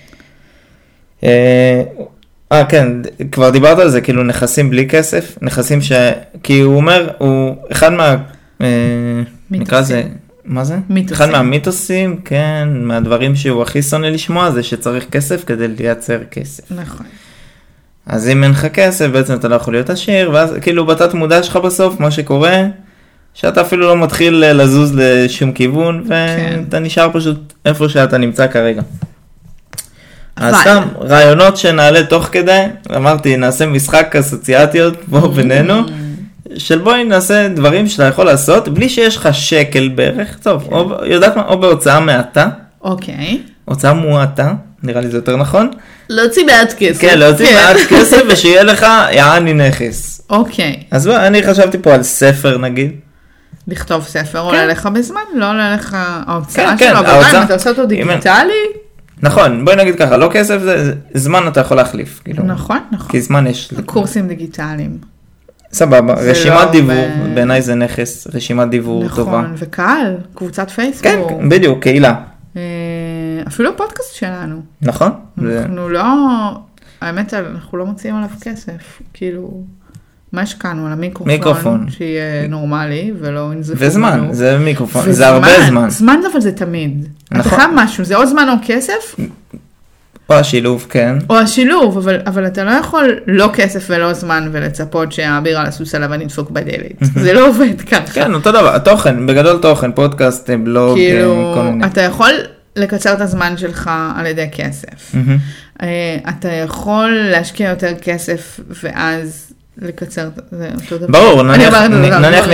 כן, כבר דיברת על זה, כאילו נכסים בלי כסף, נכסים כי הוא אומר, הוא אחד נקרא זה, מה זה? מיתוסים. אחד מהמיתוסים, כן, מהדברים שהוא הכי שונא לשמוע, זה שצריך כסף כדי לייצר כסף. נכון. אז אם אין לך כסף, בעצם אתה לא יכול להיות עשיר, ואז כאילו בתת מודע שלך בסוף, מה שקורה, שאתה אפילו לא מתחיל לזוז לשום כיוון, ואתה נשאר פשוט איפה שאתה נמצא כרגע. אז סתם, רעיונות שנעלה תוך כדי, אמרתי, נעשה משחק אסוציאציות פה בינינו, של בואי נעשה דברים שאתה יכול לעשות, בלי שיש לך שקל בערך, טוב, יודעת מה, או בהוצאה מעטה, אוקיי. הוצאה מועטה, נראה לי זה יותר נכון. להוציא מעט כסף. כן, להוציא מעט כסף ושיהיה לך יעני נכס. אוקיי. אז אני חשבתי פה על ספר נגיד. לכתוב ספר עולה לך בזמן, לא עולה לך ההוצאה כן, שלו, אבל ההוצאה- אם אתה עושה אותו דיגיטלי, נכון, בואי נגיד ככה, לא כסף, זמן אתה יכול להחליף. כאילו. נכון, נכון. כי זמן יש. קורסים דיגיטליים. סבבה, זה רשימת לא דיבור, בעיניי זה נכס, רשימת דיבור טובה. נכון, וקהל, קבוצת כן, פייסבוק. בדיוק, קהילה. אפילו הפודקאסט שלנו. נכון? זה- אנחנו לא, האמת, אנחנו לא מוציאים עליו כסף. כאילו, מה השקענו? על המיקרופון, מיקרופון. שיהיה נורמלי ולא ינזפו לנו. וזמן, זה מיקרופון, זה וזמן, הרבה זמן. זמן אבל זה תמיד. אתה נכון. חייב משהו, זה או זמן או כסף, או השילוב, כן. או השילוב, אבל אתה לא יכול לא כסף ולא זמן ולצפות שהבירה על הסוס עליו נדפוק בדלת. זה לא עובד ככה. כן, אותו דבר, התוכן, בגדול תוכן, פודקאסט, בלוג, כאילו, כל מיני. אתה יכול לקצר את הזמן שלך על ידי כסף. אתה יכול להשקיע יותר כסף ואז לקצר, זה אותו דבר. ברור, אני אומרת, נניח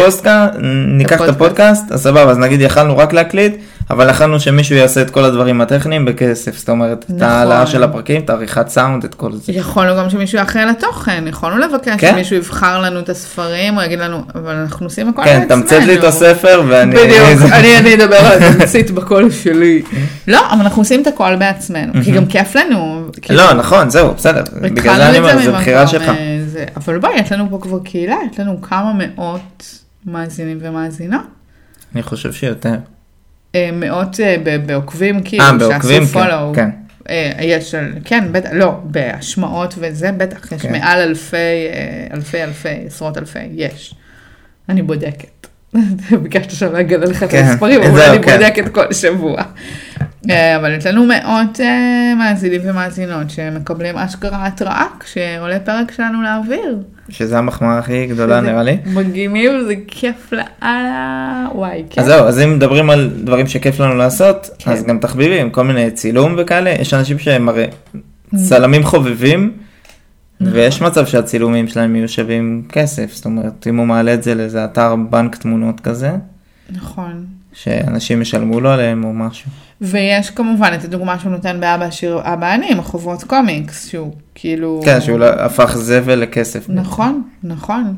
ניקח את הפודקאסט, אז סבבה, אז נגיד יכלנו רק להקליט, אבל יכלנו שמישהו יעשה את כל הדברים הטכניים בכסף, זאת אומרת, את העלאה של הפרקים, את העריכת סאונד, את כל זה. יכולנו גם שמישהו יאחר לתוכן, יכולנו לבקש כן? שמישהו יבחר לנו את הספרים, או יגיד לנו, אבל אנחנו עושים הכל כן, בעצמנו. תמצאת לי את הספר ואני... בדיוק, אני אדבר על התמצית בקול שלי. לא, אבל אנחנו עושים את הכל בעצמנו, כי גם כיף לנו. לא, נכון, זהו, בסדר, בגלל זה אני אומר, זה בחירה שלך. אבל בואי, יש לנו פה כבר קהילה, יש לנו כמה מאות מאזינים ומאזינות. אני חושב שיותר. מאות בעוקבים, כאילו, בעוקבים, שעשו פולו. כן. יש, כן, בטח, לא, בהשמעות וזה, בטח, יש מעל אלפי, עשרות אלפי, יש. אני בודקת. ביקשת שם להגן עליך את המספרים, אבל אני בודקת כל שבוע. אבל יש לנו מאות מאזינים ומאזינות שמקבלים אשכרה התראה כשעולה פרק שלנו לאוויר. שזה המחמאה הכי גדולה נראה לי. מגניב, זה כיף לאללה, וואי, כיף. אז זהו, אז אם מדברים על דברים שכיף לנו לעשות, אז גם תחביבים, כל מיני צילום וכאלה, יש אנשים שהם הרי צלמים חובבים, ויש מצב שהצילומים שלהם יהיו שווים כסף, זאת אומרת, אם הוא מעלה את זה לאיזה אתר בנק תמונות כזה, נכון. שאנשים ישלמו לו עליהם או משהו. ויש כמובן את הדוגמה שהוא נותן באבא השיר אבא אני, עם החוברות קומיקס, שהוא כאילו... כן, שהוא הפך זבל לכסף. נכון, נכון.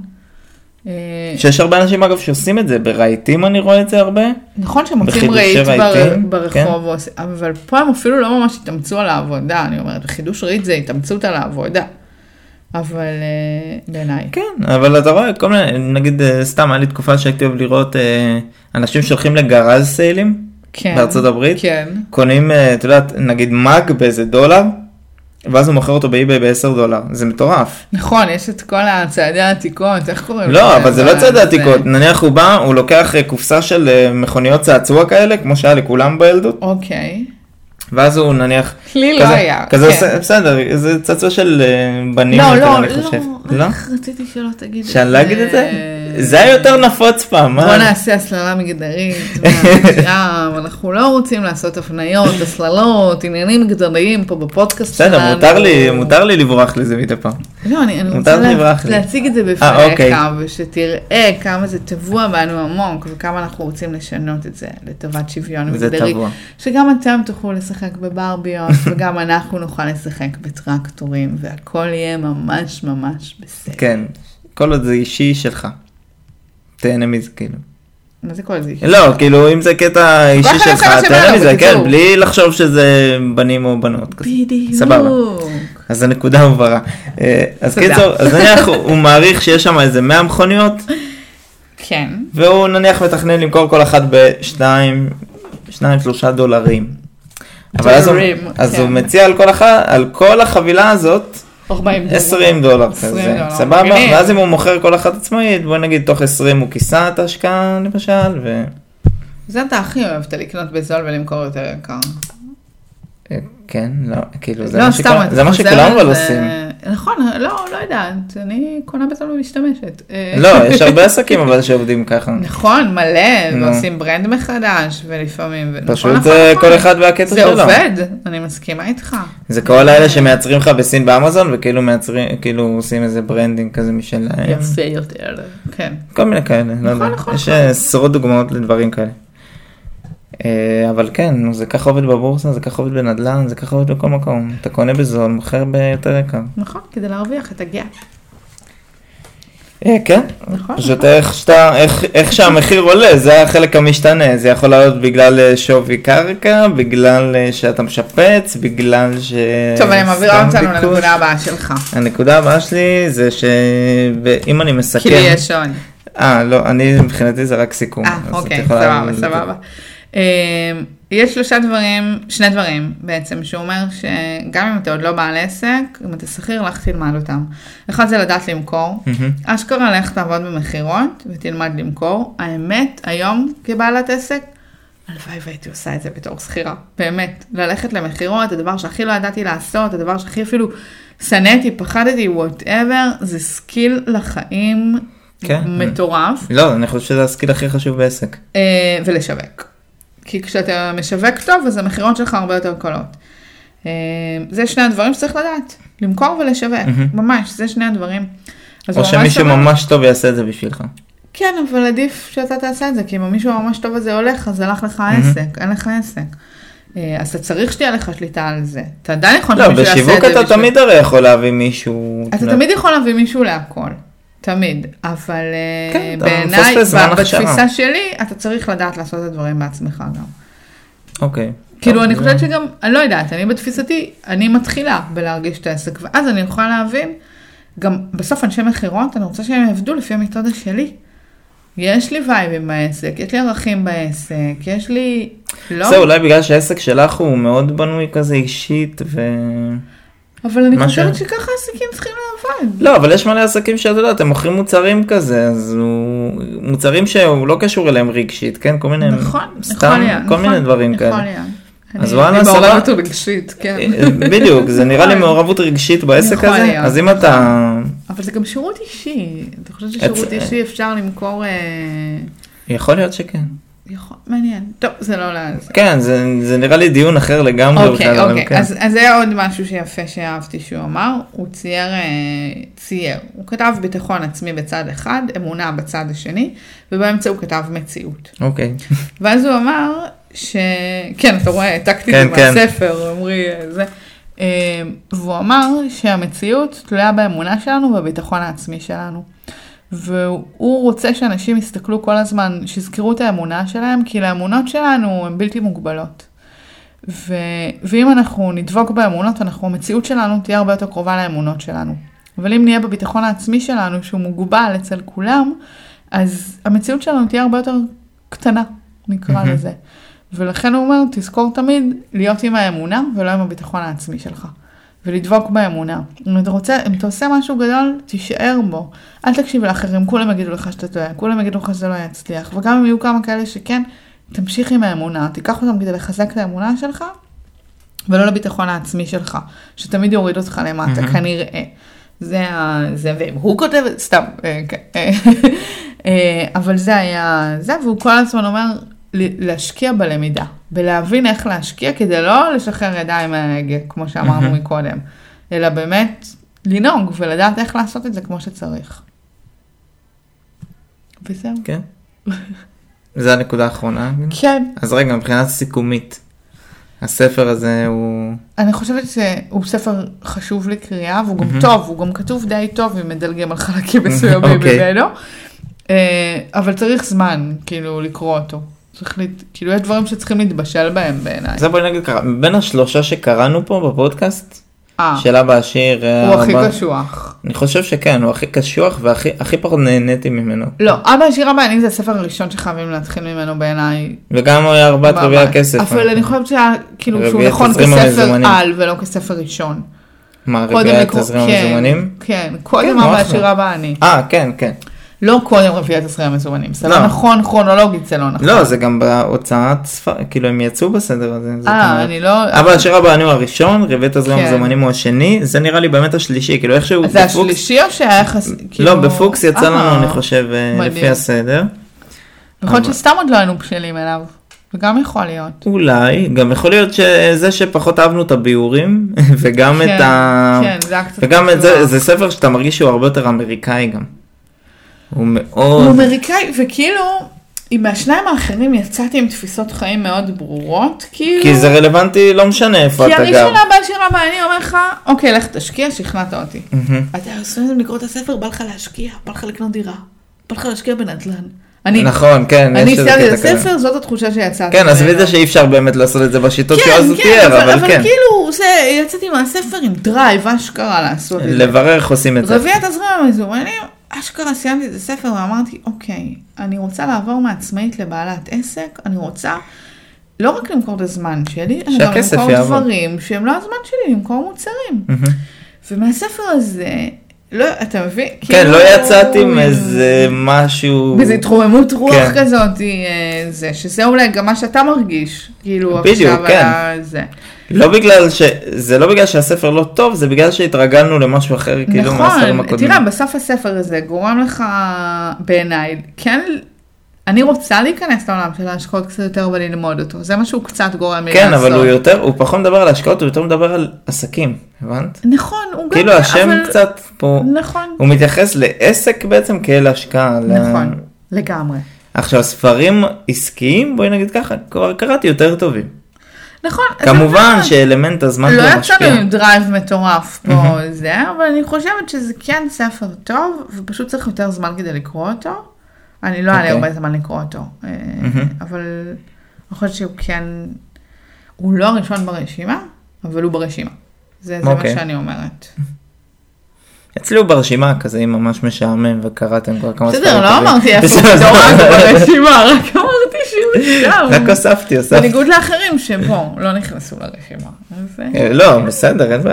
שיש הרבה אנשים אגב שעושים את זה, ברהיטים אני רואה את זה הרבה. נכון שמוצאים רהיט ברחוב, אבל פה הם אפילו לא ממש התאמצו על העבודה, אני אומרת, בחידוש רהיט זה התאמצות על העבודה. אבל בעיניי. כן, אבל אתה רואה כל מיני, נגיד סתם, היה לי תקופה שהייתי אוהב לראות אנשים שהולכים לגראז' סיילים בארצות הברית, קונים, אתה יודעת, נגיד מג באיזה $1, ואז הוא מוכר אותו באי-ביי $10, זה מטורף. נכון, יש את כל הצעדי העתיקות, איך קוראים? לא, אבל זה לא צעדי העתיקות, נניח הוא בא, הוא לוקח קופסה של מכוניות צעצוע כאלה, כמו שהיה לכולם בילדות. אוקיי. ואז הוא נניח, לי לא היה. כזה בסדר, זה צעצוע של בנים יותר אני חושב. לא, רציתי שלא תגיד את זה. שאני לא אגיד את זה? זה היה יותר נפוץ פעם. בוא נעשה הסללה מגדרית, אנחנו לא רוצים לעשות הפניות, הסללות, עניינים גדריים פה בפודקאסט שלנו. בסדר, מותר לי לברוח לזה מדי פעם. לא, אני רוצה להציג את זה בפניך, ושתראה כמה זה טבוע בנו עמוק, וכמה אנחנו רוצים לשנות את זה לטובת שוויון מגדרי. שגם אתם תוכלו לשחק בברביות, וגם אנחנו נוכל לשחק בטרקטורים, והכל יהיה ממש ממש בסדר. כן, כל עוד זה אישי שלך. תהנה מזה, כאילו. מה זה כל זה? לא, כאילו, אם זה קטע אישי שלך, תהנה מזה, כן, בלי לחשוב שזה בנים או בנות. בדיוק. סבבה. אז הנקודה הובהרה. אז קיצור, אז נניח הוא מעריך שיש שם איזה 100 מכוניות. כן. והוא נניח מתכנן למכור כל אחת $2-3. אבל אז הוא מציע על כל החבילה הזאת, $20 כזה, סבבה, ואז אם הוא מוכר כל אחת עצמאית, בוא נגיד תוך 20 הוא כיסה את ההשקעה למשל, זה אתה הכי אוהבת לקנות בזול ולמכור יותר יקר. כן, לא, כאילו זה מה שכולם אבל עושים. נכון, לא יודעת, אני קונה בזול ומשתמשת. לא, יש הרבה עסקים אבל שעובדים ככה. נכון, מלא, ועושים ברנד מחדש, ולפעמים, פשוט כל אחד והקטע שלו. זה עובד, אני מסכימה איתך. זה כל האלה שמייצרים לך בסין באמזון, וכאילו מייצרים, כאילו עושים איזה ברנדינג כזה משלהם. יפה יותר, כן. כל מיני כאלה, לא יודע. יש עשרות דוגמאות לדברים כאלה. אבל כן, זה ככה עובד בבורסה, זה ככה עובד בנדל"ן, זה ככה עובד בכל מקום. אתה קונה בזול, מוכר ביותר יקר. נכון, כדי להרוויח את הגאפ. כן, פשוט איך שהמחיר עולה, זה החלק המשתנה, זה יכול לעלות בגלל שווי קרקע, בגלל שאתה משפץ, בגלל ש... טוב, אני מעבירה אותנו לנקודה הבאה שלך. הנקודה הבאה שלי זה שאם אני מסכם... כי לי יש עוד. לא, אני מבחינתי זה רק סיכום. אוקיי, סבבה. יש שני דברים בעצם, שהוא אומר שגם אם אתה עוד לא בעל עסק, אם אתה שכיר, לך תלמד אותם. אחד זה לדעת למכור. אשכרה לך תעבוד במחירות ותלמד למכור. האמת, היום כבעלת עסק, הלוואי והייתי עושה את זה בתור שכירה. באמת, ללכת למחירות, הדבר שהכי לא ידעתי לעשות, הדבר שהכי אפילו שנאתי, פחדתי, whatever, זה סקיל לחיים מטורף. לא, אני חושב שזה הסקיל הכי חשוב בעסק. ולשווק. כי כשאתה משווק טוב, אז המחירות שלך הרבה יותר קלות. זה שני הדברים שצריך לדעת. למכור ולשווק. ממש, זה שני הדברים. או שמישהו ממש טוב יעשה את זה בשבילך. כן, אבל עדיף שאתה תעשה את זה, כי אם מישהו ממש טוב הזה הולך, אז הלך לך העסק, אין לך עסק. אז אתה צריך שתהיה לך שליטה על זה. אתה עדיין יכול שמישהו יעשה את זה. לא, בשיווק אתה תמיד הרי יכול להביא מישהו. אתה תמיד יכול להביא מישהו להכל. תמיד, אבל בעיניי, בתפיסה שלי, אתה צריך לדעת לעשות את הדברים בעצמך גם. אוקיי. כאילו, אני חושבת שגם, אני לא יודעת, אני בתפיסתי, אני מתחילה בלהרגיש את העסק, ואז אני יכולה להבין, גם בסוף אנשי מחירות, אני רוצה שהם יעבדו לפי המתודה שלי. יש לי וייבים בעסק, יש לי ערכים בעסק, יש לי... זה אולי בגלל שהעסק שלך הוא מאוד בנוי כזה אישית אבל אני חושבת שככה עסקים צריכים לעבוד. לא, אבל יש מלא עסקים שאתה יודע, אתם מוכרים מוצרים כזה, אז מוצרים שהוא לא קשור אליהם רגשית, כן? כל מיני, סתם, כל מיני דברים כאלה. אז אני מעורבות רגשית, כן. בדיוק, זה נראה לי מעורבות רגשית בעסק הזה, אז אם אתה... אבל זה גם שירות אישי, אתה חושב ששירות אישי אפשר למכור... יכול להיות שכן. מעניין. טוב, זה לא לעז. כן, זה נראה לי דיון אחר לגמרי. אוקיי. אז זה עוד משהו שיפה שאהבתי שהוא אמר. הוא צייר. הוא כתב ביטחון עצמי בצד אחד, אמונה בצד השני, ובאמצע הוא כתב מציאות. אוקיי. ואז הוא אמר כן, אתה רואה, העתקתי את זה מהספר, אמרי זה. והוא אמר שהמציאות תלויה באמונה שלנו ובביטחון העצמי שלנו. והוא רוצה שאנשים יסתכלו כל הזמן, שיזכרו את האמונה שלהם, כי לאמונות שלנו הן בלתי מוגבלות. ואם אנחנו נדבוק באמונות, המציאות שלנו תהיה הרבה יותר קרובה לאמונות שלנו. אבל אם נהיה בביטחון העצמי שלנו, שהוא מוגבל אצל כולם, אז המציאות שלנו תהיה הרבה יותר קטנה, נקרא לזה. ולכן הוא אומר, תזכור תמיד להיות עם האמונה, ולא עם הביטחון העצמי שלך. ולדבוק באמונה. אם אתה עושה משהו גדול, תישאר בו. אל תקשיב לאחרים, כולם יגידו לך שאתה טועה, כולם יגידו לך שזה לא יצליח. וגם אם יהיו כמה כאלה שכן, תמשיך עם האמונה, תיקח אותם כדי לחזק את האמונה שלך, ולא לביטחון העצמי שלך, שתמיד יוריד אותך למטה, כנראה. זה, והוא כותב, סתם, אבל זה היה, והוא כל הזמן אומר, להשקיע בלמידה, בלהבין איך להשקיע, כדי לא לשחרר ידיים מההגה, כמו שאמרנו מקודם, אלא באמת לנהוג ולדעת איך לעשות את זה כמו שצריך. וזהו. כן. זה הנקודה האחרונה. כן. אז רגע, מבחינת סיכומית, הספר הזה הוא... אני חושבת שהוא ספר חשוב לקריאה, והוא גם טוב, הוא גם כתוב די טוב, אם מדלגים על חלקים מסוימים ממנו, אבל צריך זמן, כאילו, לקרוא אותו. כאילו, יש דברים שצריכים להתבשל בהם בעיניי. זה בואי נגיד ככה, בין השלושה שקראנו פה בפודקאסט, של אבא עשיר... הוא הכי קשוח. אני חושב שכן, הוא הכי קשוח והכי פחות נהניתי ממנו. לא, אבא עשיר אבא עני זה הספר הראשון שחייבים להתחיל ממנו בעיניי. וגם הוא היה 4 רביעי הכסף. אבל אני חושבת שהוא נכון כספר על ולא כספר ראשון. מה, רביעי התזרים המזומנים? כן, קודם אבא עשיר אבא עני. כן, כן. לא קודם רביעי התזרים המזומנים, זה לא נכון, כרונולוגית זה לא נכון. לא, זה גם בהוצאת ספר, כאילו הם יצאו בסדר הזה. אני לא... אבא עשיר אבא עני הוא הראשון, רביעי התזרים המזומנים הוא השני, זה נראה לי באמת השלישי, כאילו איכשהו... זה השלישי או שהיה יחס... לא, בפוקס יצא לנו, אני חושב, לפי הסדר. יכול להיות שסתם עוד לא היינו בשלים אליו, וגם יכול להיות. אולי, גם יכול להיות שזה שפחות אהבנו את הביורים, וגם את ה... כן, זה היה קצת... וגם זה ספר שאתה מרגיש שהוא הרבה יותר אמריקאי גם. הוא מאוד... הוא אמריקאי, וכאילו, עם השניים האחרים יצאתי עם תפיסות חיים מאוד ברורות, כאילו... כי זה רלוונטי, לא משנה איפה אתה גר. כי אני שלה בהשאירה בה, אני אומר לך, אוקיי, לך תשקיע, שכנעת אותי. אתה עושה לקרוא את הספר, בא לך להשקיע, בא לך לקנות דירה, בא לך להשקיע בנדל"ן. נכון, כן. אני סיימתי את הספר, זאת התחושה שיצאתי. כן, אז וידע שאי אפשר באמת לעשות את זה בשיטות שעזו תיאר, אבל כן. אבל כאילו, יצאתי מהספר עם דרייב, אשכרה לעשות את זה. לברר איך עושים את זה. רביע תזרים המזומנים, אשכרה סיימתי את הספר ואמרתי, אוקיי, אני רוצה לעבור מעצמאית לבעלת עסק, אני רוצה לא רק למכור את הזמן שלי, אלא גם למכור דברים שהם לא הזמן שלי, למכור מוצרים. ומהספר הזה, לא, אתה מבין? כן, לא יצאתי עם איזה משהו... באיזו התרוממות רוח כזאת, שזה אולי גם מה שאתה מרגיש, כאילו עכשיו על זה. זה לא בגלל שהספר לא טוב, זה בגלל שהתרגלנו למשהו אחר, כאילו מהספרים הקודמים. תראה, בסוף הספר הזה גורם לך בעיניי, כן, אני רוצה להיכנס לעולם של ההשקעות קצת יותר וללמוד אותו, זה משהו קצת גורם לי לעשות. כן, אבל הוא פחות מדבר על השקעות, הוא יותר מדבר על עסקים, הבנת? נכון, הוא גם... כאילו השם קצת פה, נכון. הוא מתייחס לעסק בעצם כאל השקעה. נכון, לגמרי. עכשיו, ספרים עסקיים, בואי נגיד ככה, כבר קראתי יותר טובים. נכון. כמובן שאלמנט הזמן לא יצאנו עם דרייב מטורף פה זה, אבל אני חושבת שזה כן ספר טוב, ופשוט צריך יותר זמן כדי לקרוא אותו. אני לא היה לי הרבה זמן לקרוא אותו, אבל אני חושבת שהוא כן, הוא לא הראשון ברשימה, אבל הוא ברשימה. זה מה שאני אומרת. אצלי הוא ברשימה כזה, אם ממש משעמם וקראתם כבר כמה ספרים. בסדר, לא אמרתי איפה הוא דורג ברשימה, רק אמרתי שהוא שם. רק הוספתי. בניגוד לאחרים שבו לא נכנסו לרשימה. לא, בסדר, אין בעיה.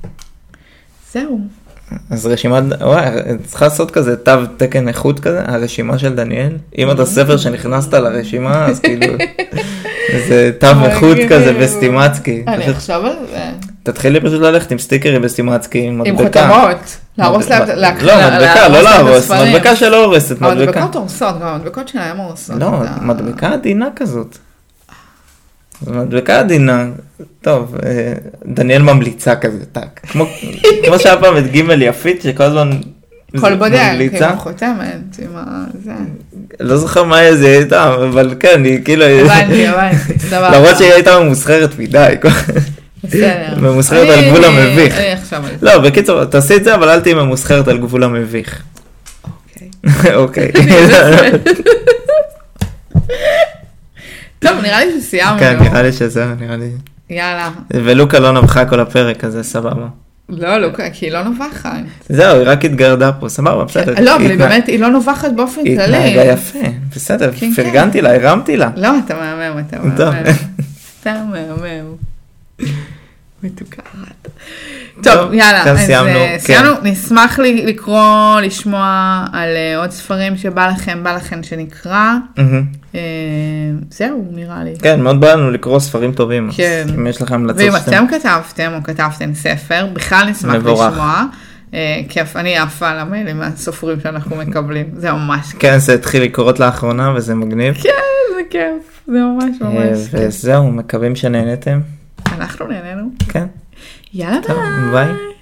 זהו. אז רשימה, צריכה לעשות כזה תו תקן איכות כזה, הרשימה של דניאל. אם אתה ספר שנכנסת לרשימה, אז כאילו, זה תו איכות כזה בסטימצקי. אני עכשיו על זה. תתחילי פשוט ללכת עם סטיקרים בסטימצקי, עם מדבקה. עם חותמות. להרוס להם, לא, מדבקה, לא להרוס, מדבקה שלא הורסת, מדבקה. המדבקות הורסות, גם המדבקות שלהם הורסות. לא, מדבקה עדינה כזאת. מדבקה עדינה, טוב, דניאל ממליצה כזה, טק. כמו שהיה פעם את גימל יפית, שכל הזמן כל בודק, עם החותמת, עם זה. לא זוכר מה זה הייתה, אבל כן, היא כאילו... הבנתי, סבבה. למרות שהיא הייתה ממוסחרת מדי. בסדר. ממוסחרת על גבול המביך. אני עכשיו על זה. לא, בקיצור, תעשי את זה, אבל אל תהי ממוסחרת על גבול המביך. אוקיי. טוב, נראה לי שסיימנו. כן, נראה לי שזה, נראה לי. יאללה. ולוקה לא נבחה כל הפרק, אז זה סבבה. לא, לוקה, כי היא לא נובחת. זהו, היא רק התגרדה פה, סבבה, בסדר. לא, אבל היא באמת, היא לא נובחת באופן כללי. היא התנהגה יפה, בסדר, פרגנתי לה, הרמתי לה. לא, אתה מהמם, אתה מהמם. מתוקה. טוב, יאללה, אז סיימנו, נשמח לקרוא, לשמוע על עוד ספרים שבא לכם שנקרא. זהו, נראה לי. כן, מאוד בא לנו לקרוא ספרים טובים. כן. אם יש לכם המלצות ואם אתם כתבתם או כתבתם ספר, בכלל נשמח לשמוע. כיף, אני אהפה על המיילים מהסופרים שאנחנו מקבלים, זה ממש כיף. כן, זה התחיל לקרות לאחרונה וזה מגניב. כן, זה כיף, זה ממש כיף. וזהו, מקווים שנהנתם. אנחנו נהנינו. כן. יאללה ביי. ביי.